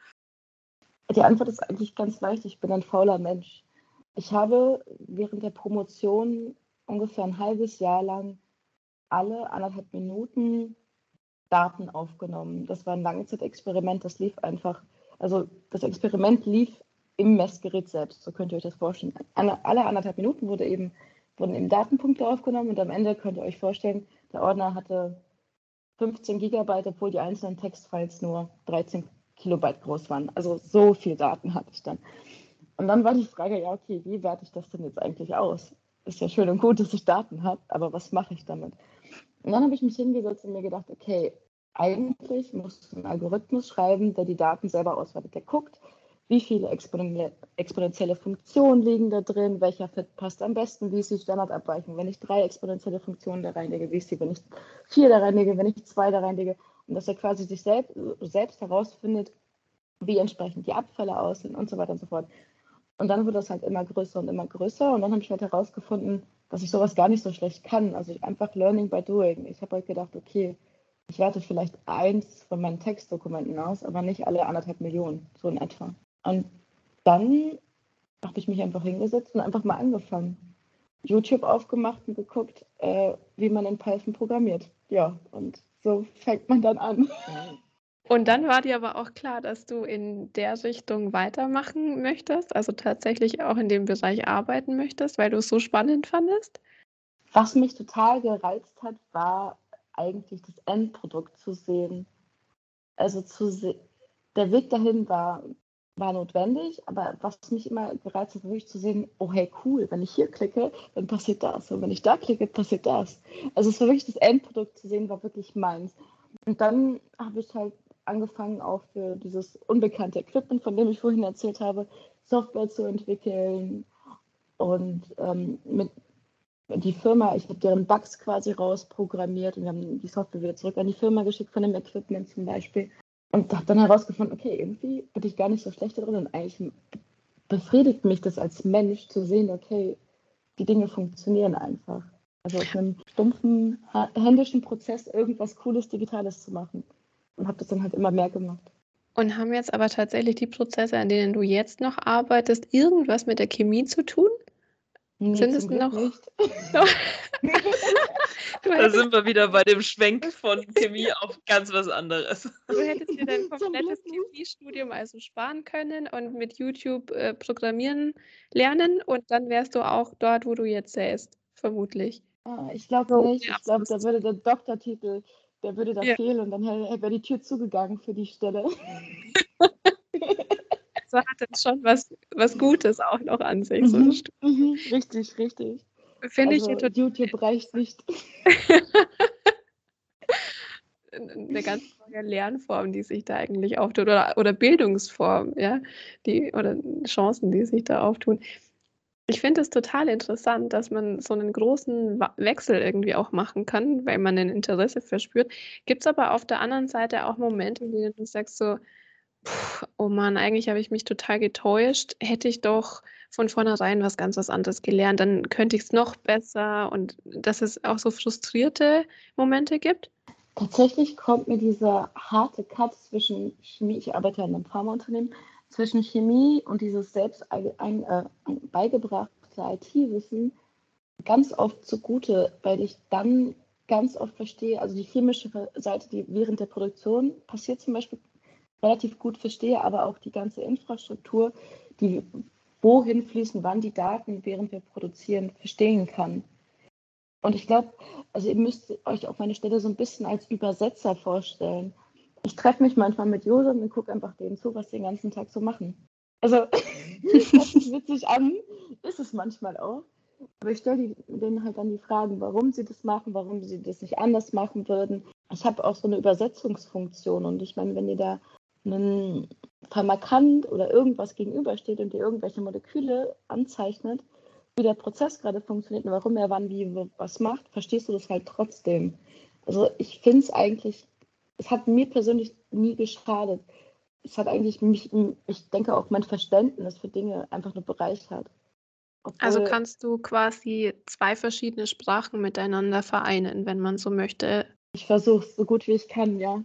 Die Antwort ist eigentlich ganz leicht. Ich bin ein fauler Mensch. Ich habe während der Promotion ungefähr ein halbes Jahr lang alle anderthalb Minuten Daten aufgenommen. Das war ein Langzeitexperiment, das lief einfach, also das Experiment lief im Messgerät selbst, so könnt ihr euch das vorstellen. Alle anderthalb Minuten wurde eben, wurden eben Datenpunkte aufgenommen und am Ende könnt ihr euch vorstellen, der Ordner hatte fünfzehn Gigabyte, obwohl die einzelnen Textfiles nur dreizehn Kilobyte groß waren. Also so viel Daten hatte ich dann. Und dann war die Frage, ja okay, wie werte ich das denn jetzt eigentlich aus? Ist ja schön und gut, dass ich Daten habe, aber was mache ich damit? Und dann habe ich mich hingesetzt und mir gedacht, okay, eigentlich musst du einen Algorithmus schreiben, der die Daten selber auswertet. Der guckt, wie viele exponentielle Funktionen liegen da drin, welcher Fit passt am besten, wie ist die Standardabweichung, wenn ich drei exponentielle Funktionen da reinlege, wie ist die, wenn ich vier da reinlege, wenn ich zwei da reinlege. Und dass er quasi sich selbst, selbst herausfindet, wie entsprechend die Abfälle aussehen und so weiter und so fort. Und dann wird das halt immer größer und immer größer. Und dann habe ich halt herausgefunden, dass ich sowas gar nicht so schlecht kann. Also ich einfach Learning by Doing. Ich habe halt gedacht, okay, ich werte vielleicht eins von meinen Textdokumenten aus, aber nicht alle anderthalb Millionen, so in etwa. Und dann habe ich mich einfach hingesetzt und einfach mal angefangen. YouTube aufgemacht und geguckt, äh, wie man in Python programmiert. Ja, und so fängt man dann an. Und dann war dir aber auch klar, dass du in der Richtung weitermachen möchtest, also tatsächlich auch in dem Bereich arbeiten möchtest, weil du es so spannend fandest? Was mich total gereizt hat, war eigentlich das Endprodukt zu sehen. Also zu se- der Weg dahin war, war notwendig, aber was mich immer gereizt hat, war wirklich zu sehen, oh hey, cool, wenn ich hier klicke, dann passiert das. Und wenn ich da klicke, passiert das. Also es war wirklich das Endprodukt zu sehen, war wirklich meins. Und dann habe ich halt angefangen, auch für dieses unbekannte Equipment, von dem ich vorhin erzählt habe, Software zu entwickeln und ähm, mit die Firma, ich habe deren Bugs quasi rausprogrammiert und wir haben die Software wieder zurück an die Firma geschickt von dem Equipment zum Beispiel. Und habe dann herausgefunden, okay, irgendwie bin ich gar nicht so schlecht darin und eigentlich befriedigt mich das als Mensch zu sehen, okay, die Dinge funktionieren einfach. Also aus einem stumpfen, händischen Prozess irgendwas Cooles, Digitales zu machen. Und habe das dann halt immer mehr gemacht. Und haben jetzt aber tatsächlich die Prozesse, an denen du jetzt noch arbeitest, irgendwas mit der Chemie zu tun? Nee, Sind zum es Glück noch? nicht. Du Da hättest, sind wir wieder bei dem Schwenk von Chemie auf ganz was anderes. du hättest dir dein Zum komplettes Glück nicht. Chemiestudium also sparen können und mit YouTube äh, programmieren lernen und dann wärst du auch dort, wo du jetzt säßt, vermutlich. Ah, ich glaube So, nicht. ohne Ich glaube, da Abschluss. würde der Doktortitel, der würde da Ja. fehlen und dann wäre die Tür zugegangen für die Stelle. So hat es schon was, was Gutes auch noch an sich. So eine Mhm, Stu- mhm, richtig, richtig. Finde ich Also hier total YouTube reicht nicht. eine ganz neue Lernform, die sich da eigentlich auftut, oder, oder Bildungsform, ja, die, oder Chancen, die sich da auftun. Ich finde es total interessant, dass man so einen großen Wa- Wechsel irgendwie auch machen kann, weil man ein Interesse verspürt. Gibt es aber auf der anderen Seite auch Momente, in denen du sagst so, "Puh, oh Mann, eigentlich habe ich mich total getäuscht. Hätte ich doch von vornherein was ganz was anderes gelernt, dann könnte ich es noch besser", und dass es auch so frustrierte Momente gibt? Tatsächlich kommt mir dieser harte Cut zwischen Chemie, ich arbeite in einem Pharmaunternehmen, zwischen Chemie und dieses selbst ein, ein, äh, beigebrachte I T-Wissen ganz oft zugute, weil ich dann ganz oft verstehe, also die chemische Seite, die während der Produktion passiert zum Beispiel, relativ gut verstehe, aber auch die ganze Infrastruktur, die wohin fließen, wann die Daten, während wir produzieren, verstehen kann. Und ich glaube, also ihr müsst euch auf meine Stelle so ein bisschen als Übersetzer vorstellen. Ich treffe mich manchmal mit Usern und gucke einfach denen zu, was die den ganzen Tag so machen. Also, hört sich witzig an, ist es manchmal auch. Aber ich stelle denen halt dann die Fragen, warum sie das machen, warum sie das nicht anders machen würden. Ich habe auch so eine Übersetzungsfunktion und ich meine, wenn ihr da einen Pharmakant oder irgendwas gegenübersteht und dir irgendwelche Moleküle anzeichnet, wie der Prozess gerade funktioniert und warum er wann wie was macht, verstehst du das halt trotzdem. Also ich finde es eigentlich, es hat mir persönlich nie geschadet. Es hat eigentlich mich, ich denke auch mein Verständnis für Dinge einfach nur bereichert. Also Obwohl, kannst du quasi zwei verschiedene Sprachen miteinander vereinen, wenn man so möchte. ich versuche es so gut wie ich kann, ja.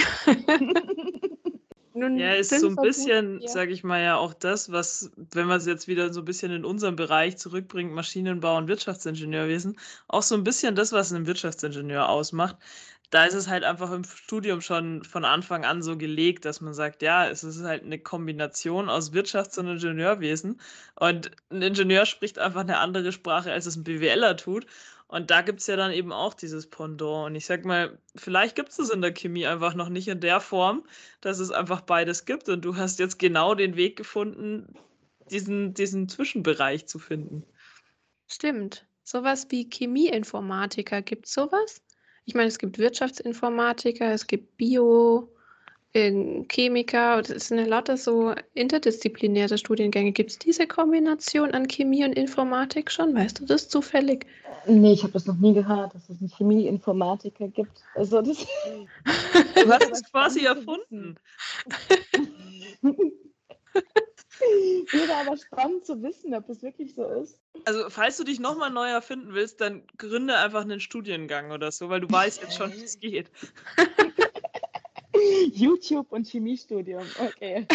Nun Ja, ist sind so ein vermutlich, bisschen, ja. sage ich mal, ja auch das, was, wenn man es jetzt wieder so ein bisschen in unseren Bereich zurückbringt, Maschinenbau und Wirtschaftsingenieurwesen, auch so ein bisschen das, was einen Wirtschaftsingenieur ausmacht. Da ist es halt einfach im Studium schon von Anfang an so gelegt, dass man sagt, ja, es ist halt eine Kombination aus Wirtschafts- und Ingenieurwesen. Und ein Ingenieur spricht einfach eine andere Sprache, als es ein BWLer tut. Und da gibt es ja dann eben auch dieses Pendant. Und ich sag mal, vielleicht gibt es es in der Chemie einfach noch nicht in der Form, dass es einfach beides gibt. Und du hast jetzt genau den Weg gefunden, diesen, diesen Zwischenbereich zu finden. Stimmt. Sowas wie Chemieinformatiker, gibt es sowas? Ich meine, es gibt Wirtschaftsinformatiker, es gibt Bio, äh, Chemiker, und es sind ja lauter so interdisziplinäre Studiengänge. Gibt es diese Kombination an Chemie und Informatik schon? Weißt du das zufällig? Nee, ich habe das noch nie gehört, dass es einen Chemieinformatiker gibt. Also das Du hast aber es quasi spannend zu erfunden. wissen. Wäre aber spannend zu wissen, ob das wirklich so ist. Also, falls du dich nochmal neu erfinden willst, dann gründe einfach einen Studiengang oder so, weil du weißt jetzt schon, wie es geht. YouTube und Chemiestudium, okay.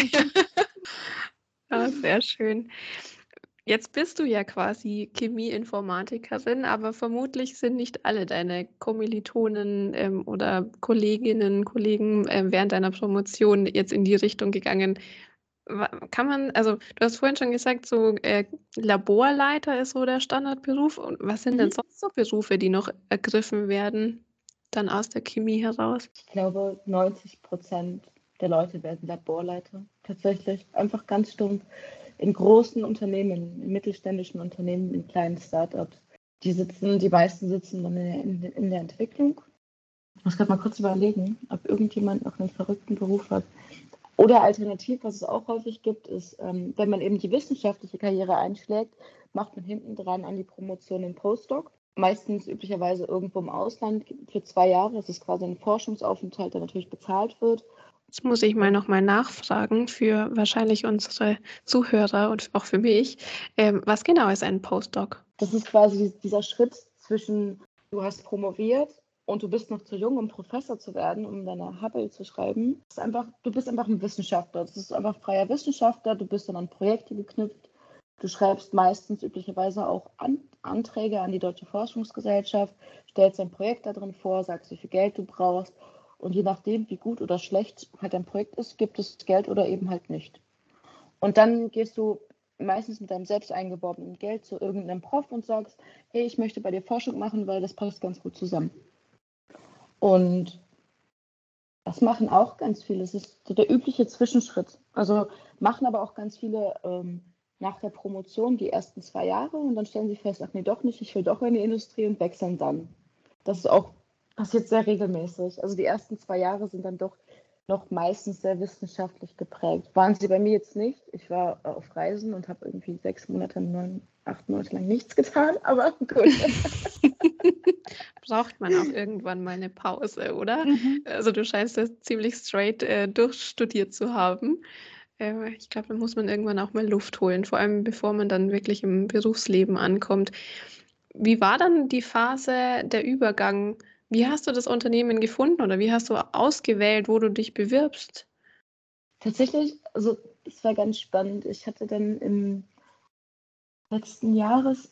Ja, sehr schön. Jetzt bist du ja quasi Chemieinformatikerin, aber vermutlich sind nicht alle deine Kommilitonen ähm, oder Kolleginnen, Kollegen äh, während deiner Promotion jetzt in die Richtung gegangen. Wa- Kann man, also du hast vorhin schon gesagt, so äh, Laborleiter ist so der Standardberuf. Und was sind denn Mhm. sonst so Berufe, die noch ergriffen werden, dann aus der Chemie heraus? Ich glaube, neunzig Prozent der Leute werden Laborleiter. Tatsächlich. Einfach ganz stumpf. In großen Unternehmen, in mittelständischen Unternehmen, in kleinen Startups. Die sitzen, die meisten sitzen dann in der, in der Entwicklung. Ich muss gerade mal kurz überlegen, ob irgendjemand noch einen verrückten Beruf hat. Oder alternativ, was es auch häufig gibt, ist, ähm, wenn man eben die wissenschaftliche Karriere einschlägt, macht man hinten dran an die Promotion einen Postdoc. Meistens üblicherweise irgendwo im Ausland für zwei Jahre. Das ist quasi ein Forschungsaufenthalt, der natürlich bezahlt wird. Jetzt muss ich mal nochmal nachfragen für wahrscheinlich unsere Zuhörer und auch für mich. Ähm, was genau ist ein Postdoc? Das ist quasi dieser Schritt zwischen, du hast promoviert und du bist noch zu jung, um Professor zu werden, um deine Habil zu schreiben. Das ist einfach, du bist einfach ein Wissenschaftler. Das ist einfach freier Wissenschaftler. Du bist dann an Projekte geknüpft. Du schreibst meistens üblicherweise auch an, Anträge an die Deutsche Forschungsgesellschaft, stellst ein Projekt da drin vor, sagst, wie viel Geld du brauchst. Und je nachdem, wie gut oder schlecht halt dein Projekt ist, gibt es Geld oder eben halt nicht. Und dann gehst du meistens mit deinem selbst eingeworbenen Geld zu irgendeinem Prof und sagst, hey, ich möchte bei dir Forschung machen, weil das passt ganz gut zusammen. Und das machen auch ganz viele. Das ist so der übliche Zwischenschritt. Also machen aber auch ganz viele ähm, nach der Promotion die ersten zwei Jahre und dann stellen sie fest, ach nee, doch nicht, ich will doch in die Industrie und wechseln dann. Das ist auch passiert sehr regelmäßig. Also die ersten zwei Jahre sind dann doch noch meistens sehr wissenschaftlich geprägt. Waren sie bei mir jetzt nicht. Ich war auf Reisen und habe irgendwie sechs Monate, neun, acht Monate lang nichts getan, aber gut. Braucht man auch irgendwann mal eine Pause, oder? Mhm. Also du scheinst das ziemlich straight äh, durchstudiert zu haben. Äh, ich glaube, da muss man irgendwann auch mal Luft holen, vor allem bevor man dann wirklich im Berufsleben ankommt. Wie war dann die Phase der Übergang? Wie hast du das Unternehmen gefunden oder wie hast du ausgewählt, wo du dich bewirbst? Tatsächlich, also es war ganz spannend. Ich hatte dann im letzten Jahres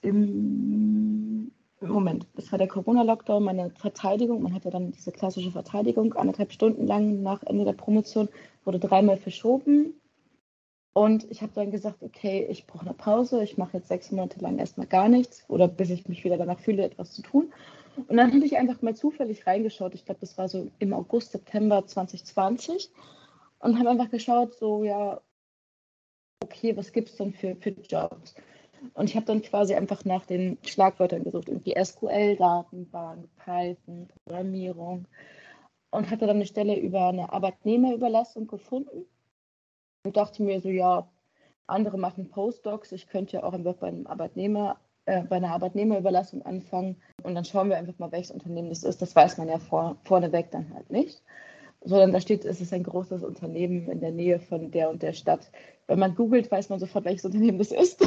im Moment, es war der Corona-Lockdown, meine Verteidigung, man hatte dann diese klassische Verteidigung, anderthalb Stunden lang nach Ende der Promotion, wurde dreimal verschoben. Und ich habe dann gesagt, okay, ich brauche eine Pause, ich mache jetzt sechs Monate lang erstmal gar nichts oder bis ich mich wieder danach fühle, etwas zu tun. Und dann habe ich einfach mal zufällig reingeschaut, ich glaube, das war so im August, September zwanzig zwanzig und habe einfach geschaut, so ja, okay, was gibt es denn für, für Jobs? Und ich habe dann quasi einfach nach den Schlagwörtern gesucht, irgendwie S Q L-Datenbank, Python, Programmierung und hatte dann eine Stelle über eine Arbeitnehmerüberlassung gefunden und dachte mir so, ja, andere machen Postdocs, ich könnte ja auch einfach bei einem Arbeitnehmer, äh, bei einer Arbeitnehmerüberlassung anfangen und dann schauen wir einfach mal, welches Unternehmen das ist. Das weiß man ja vor, vorneweg dann halt nicht. Sondern da steht, es ist ein großes Unternehmen in der Nähe von der und der Stadt. Wenn man googelt, weiß man sofort, welches Unternehmen das ist.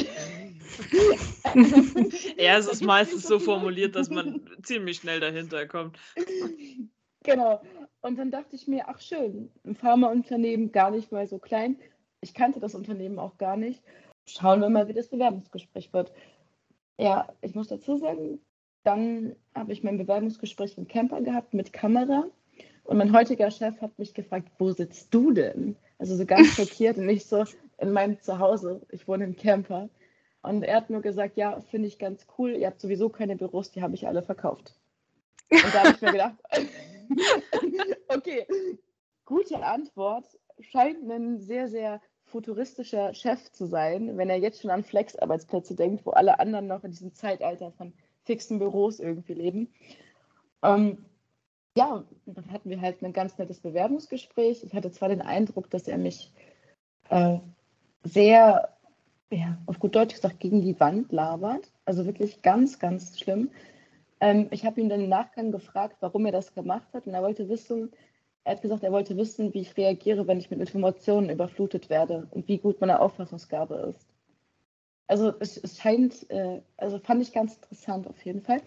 Ja, es ist meistens so formuliert, dass man ziemlich schnell dahinter kommt. Genau. Und dann dachte ich mir, ach schön, ein Pharmaunternehmen, gar nicht mal so klein. Ich kannte das Unternehmen auch gar nicht. Schauen wir mal, wie das Bewerbungsgespräch wird. Ja, ich muss dazu sagen, dann habe ich mein Bewerbungsgespräch im Camper gehabt mit Kamera. Und mein heutiger Chef hat mich gefragt, wo sitzt du denn? Also so ganz schockiert und nicht so in meinem Zuhause. Ich wohne im Camper. Und er hat nur gesagt, ja, finde ich ganz cool. Ihr habt sowieso keine Büros, die habe ich alle verkauft. Und da habe ich mir gedacht, okay, gute Antwort. Scheint ein sehr, sehr futuristischer Chef zu sein, wenn er jetzt schon an Flex-Arbeitsplätze denkt, wo alle anderen noch in diesem Zeitalter von fixen Büros irgendwie leben. Ähm, ja, und dann hatten wir halt ein ganz nettes Bewerbungsgespräch. Ich hatte zwar den Eindruck, dass er mich äh, sehr, ja, auf gut Deutsch gesagt, gegen die Wand labert. Also wirklich ganz, ganz schlimm. Ähm, ich habe ihn dann im Nachgang gefragt, warum er das gemacht hat. Und er wollte wissen, Er hat gesagt, er wollte wissen, wie ich reagiere, wenn ich mit Informationen überflutet werde und wie gut meine Auffassungsgabe ist. Also es, es scheint, äh, also fand ich ganz interessant auf jeden Fall.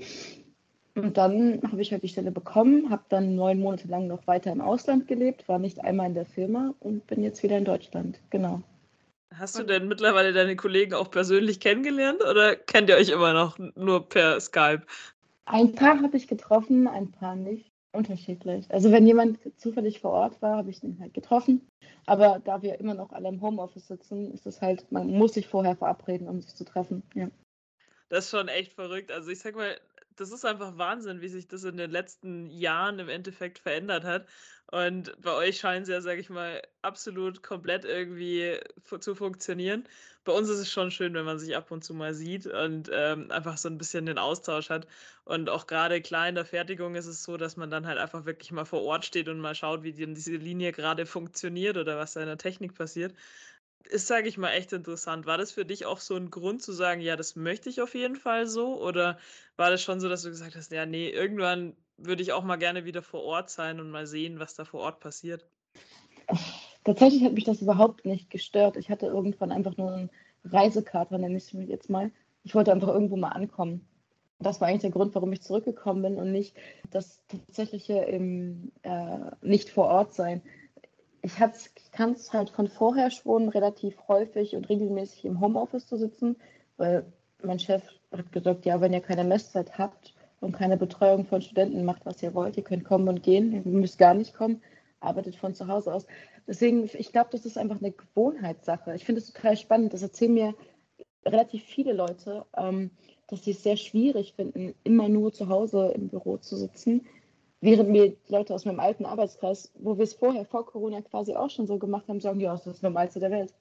Und dann habe ich halt die Stelle bekommen, habe dann neun Monate lang noch weiter im Ausland gelebt, war nicht einmal in der Firma und bin jetzt wieder in Deutschland, genau. Hast du denn mittlerweile deine Kollegen auch persönlich kennengelernt oder kennt ihr euch immer noch nur per Skype? Ein paar habe ich getroffen, ein paar nicht. Unterschiedlich. Also wenn jemand zufällig vor Ort war, habe ich ihn halt getroffen. Aber da wir immer noch alle im Homeoffice sitzen, ist es halt, man muss sich vorher verabreden, um sich zu treffen. Ja. Das ist schon echt verrückt. Also ich sag mal, das ist einfach Wahnsinn, wie sich das in den letzten Jahren im Endeffekt verändert hat. Und bei euch scheinen es ja, sage ich mal, absolut komplett irgendwie fu- zu funktionieren. Bei uns ist es schon schön, wenn man sich ab und zu mal sieht und ähm, einfach so ein bisschen den Austausch hat. Und auch gerade klar in der Fertigung ist es so, dass man dann halt einfach wirklich mal vor Ort steht und mal schaut, wie denn diese Linie gerade funktioniert oder was da in der Technik passiert. Ist, sage ich mal, echt interessant. War das für dich auch so ein Grund zu sagen: „Ja, das möchte ich auf jeden Fall so“? Oder war das schon so, dass du gesagt hast: „Ja, nee, irgendwann würde ich auch mal gerne wieder vor Ort sein und mal sehen, was da vor Ort passiert?“ Tatsächlich hat mich das überhaupt nicht gestört. Ich hatte irgendwann einfach nur einen Reisekater, nenne ich es mir jetzt mal. Ich wollte einfach irgendwo mal ankommen. Das war eigentlich der Grund, warum ich zurückgekommen bin und nicht das tatsächliche im, äh, nicht vor Ort sein. Ich, ich kann es halt von vorher schon relativ häufig und regelmäßig im Homeoffice zu sitzen, weil mein Chef hat gesagt, ja, wenn ihr keine Messzeit habt und keine Betreuung von Studenten, macht, was ihr wollt, ihr könnt kommen und gehen, ihr müsst gar nicht kommen, arbeitet von zu Hause aus. Deswegen, ich glaube, das ist einfach eine Gewohnheitssache. Ich finde es total spannend, das erzählen mir relativ viele Leute, ähm, dass sie es sehr schwierig finden, immer nur zu Hause im Büro zu sitzen. Während mir die Leute aus meinem alten Arbeitskreis, wo wir es vorher, vor Corona quasi auch schon so gemacht haben, sagen, ja, das ist das Normalste der Welt.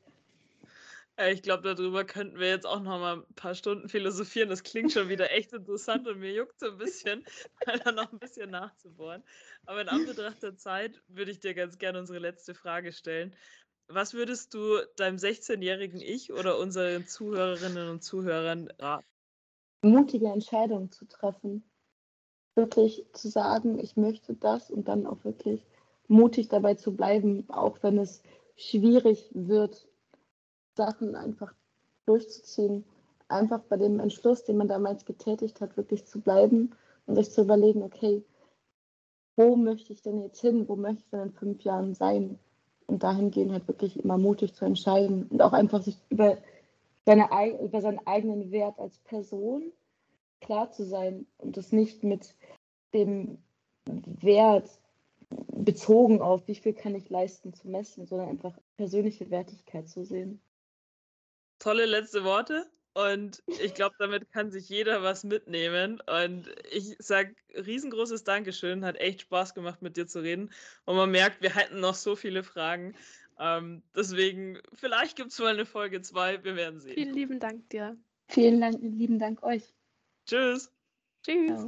Äh, ich glaube, darüber könnten wir jetzt auch noch mal 'n paar Stunden philosophieren. Das klingt schon wieder echt interessant und mir juckt so ein bisschen, mal da noch ein bisschen nachzubohren. Aber in Anbetracht der Zeit würde ich dir ganz gerne unsere letzte Frage stellen. Was würdest du deinem sechzehnjährigen Ich oder unseren Zuhörerinnen und Zuhörern raten? Mutige Entscheidungen zu treffen, wirklich zu sagen, ich möchte das und dann auch wirklich mutig dabei zu bleiben, auch wenn es schwierig wird, Sachen einfach durchzuziehen, einfach bei dem Entschluss, den man damals getätigt hat, wirklich zu bleiben und sich zu überlegen, okay, wo möchte ich denn jetzt hin, wo möchte ich denn in fünf Jahren sein? Und dahingehend halt wirklich immer mutig zu entscheiden und auch einfach sich über, seine, über seinen eigenen Wert als Person klar zu sein und das nicht mit dem Wert bezogen auf, wie viel kann ich leisten, zu messen, sondern einfach persönliche Wertigkeit zu sehen. Tolle letzte Worte und ich glaube, damit kann sich jeder was mitnehmen und ich sage riesengroßes Dankeschön. Hat echt Spaß gemacht, mit dir zu reden und man merkt, wir hätten noch so viele Fragen. Ähm, deswegen vielleicht gibt's mal eine Folge zwei. Wir werden sehen. Vielen lieben Dank dir. Vielen Dank, lieben Dank euch. Tschüss. Tschüss. Ja.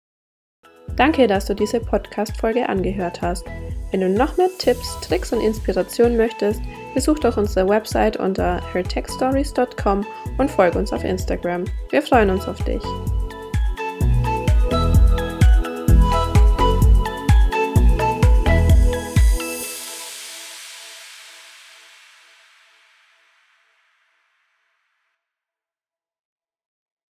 Danke, dass du diese Podcast-Folge angehört hast. Wenn du noch mehr Tipps, Tricks und Inspirationen möchtest, besuch doch unsere Website unter her tech stories dot com und folge uns auf Instagram. Wir freuen uns auf dich.